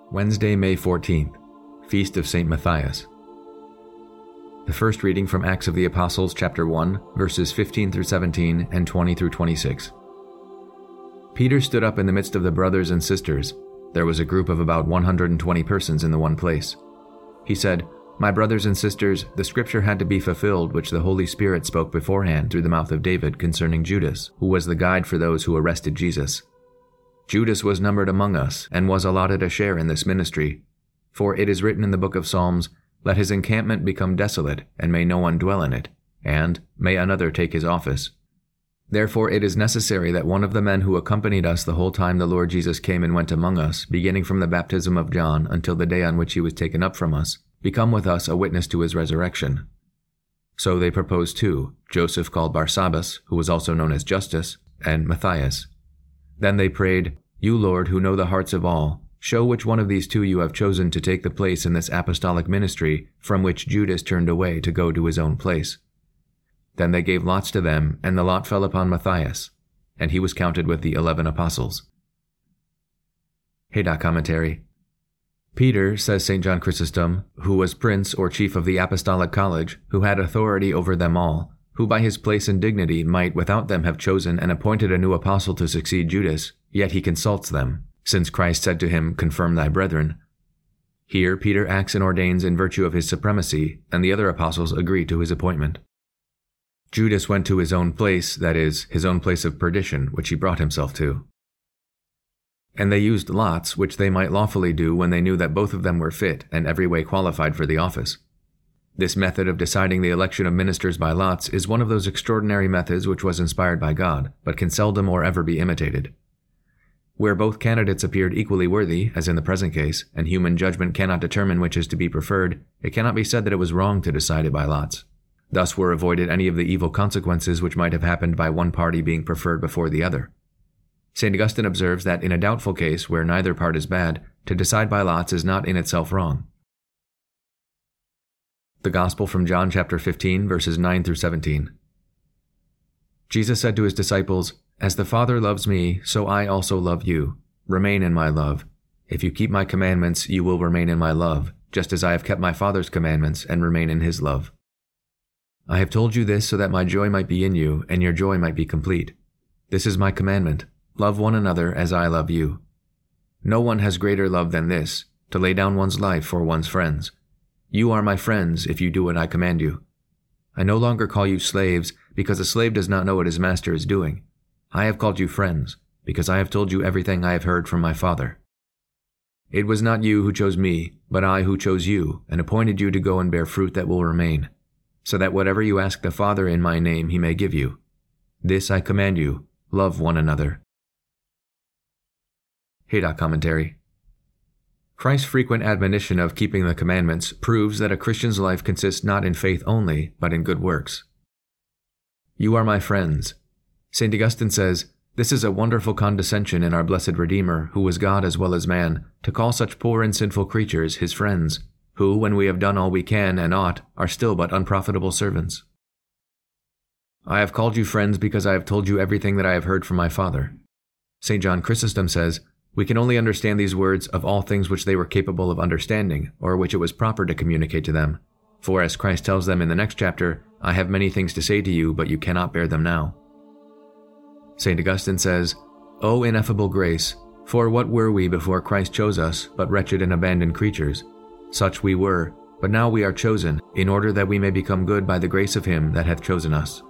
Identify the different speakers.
Speaker 1: Wednesday, May 14th, Feast of St. Matthias. The first reading from Acts of the Apostles, chapter 1, verses 15 through 17 and 20 through 26. Peter stood up in the midst of the brothers and sisters. There was a group of about 120 persons in the one place. He said, "My brothers and sisters, the scripture had to be fulfilled which the Holy Spirit spoke beforehand through the mouth of David concerning Judas, who was the guide for those who arrested Jesus. Judas was numbered among us and was allotted a share in this ministry. For it is written in the book of Psalms, 'Let his encampment become desolate, and may no one dwell in it, and may another take his office.' Therefore it is necessary that one of the men who accompanied us the whole time the Lord Jesus came and went among us, beginning from the baptism of John until the day on which he was taken up from us, become with us a witness to his resurrection." So they proposed two, Joseph called Barsabbas, who was also known as Justus, and Matthias. Then they prayed, "You, Lord, who know the hearts of all, show which one of these two you have chosen to take the place in this apostolic ministry from which Judas turned away to go to his own place." Then they gave lots to them, and the lot fell upon Matthias, and he was counted with the 11 apostles. Haydock Commentary. Peter, says St. John Chrysostom, who was prince or chief of the apostolic college, who had authority over them all, who by his place and dignity might without them have chosen and appointed a new apostle to succeed Judas, yet he consults them, since Christ said to him, "Confirm thy brethren." Here Peter acts and ordains in virtue of his supremacy, and the other apostles agree to his appointment. Judas went to his own place, that is, his own place of perdition, which he brought himself to. And they used lots, which they might lawfully do when they knew that both of them were fit and every way qualified for the office. This method of deciding the election of ministers by lots is one of those extraordinary methods which was inspired by God, but can seldom or ever be imitated. Where both candidates appeared equally worthy, as in the present case, and human judgment cannot determine which is to be preferred, it cannot be said that it was wrong to decide it by lots. Thus were avoided any of the evil consequences which might have happened by one party being preferred before the other. St. Augustine observes that in a doubtful case where neither part is bad, to decide by lots is not in itself wrong. The Gospel from John chapter 15, verses 9 through 17. Jesus said to his disciples, "As the Father loves me, so I also love you. Remain in my love. If you keep my commandments, you will remain in my love, just as I have kept my Father's commandments and remain in his love. I have told you this so that my joy might be in you, and your joy might be complete. This is my commandment. Love one another as I love you. No one has greater love than this, to lay down one's life for one's friends. You are my friends if you do what I command you. I no longer call you slaves, because a slave does not know what his master is doing. I have called you friends, because I have told you everything I have heard from my Father. It was not you who chose me, but I who chose you, and appointed you to go and bear fruit that will remain, so that whatever you ask the Father in my name he may give you. This I command you, love one another." Haydock Commentary. Christ's frequent admonition of keeping the commandments proves that a Christian's life consists not in faith only, but in good works. You are my friends. St. Augustine says, "This is a wonderful condescension in our blessed Redeemer, who was God as well as man, to call such poor and sinful creatures his friends, who, when we have done all we can and ought, are still but unprofitable servants. I have called you friends because I have told you everything that I have heard from my Father." St. John Chrysostom says, "We can only understand these words of all things which they were capable of understanding, or which it was proper to communicate to them. For as Christ tells them in the next chapter, I have many things to say to you, but you cannot bear them now." St. Augustine says, "O ineffable grace, for what were we before Christ chose us, but wretched and abandoned creatures? Such we were, but now we are chosen, in order that we may become good by the grace of him that hath chosen us."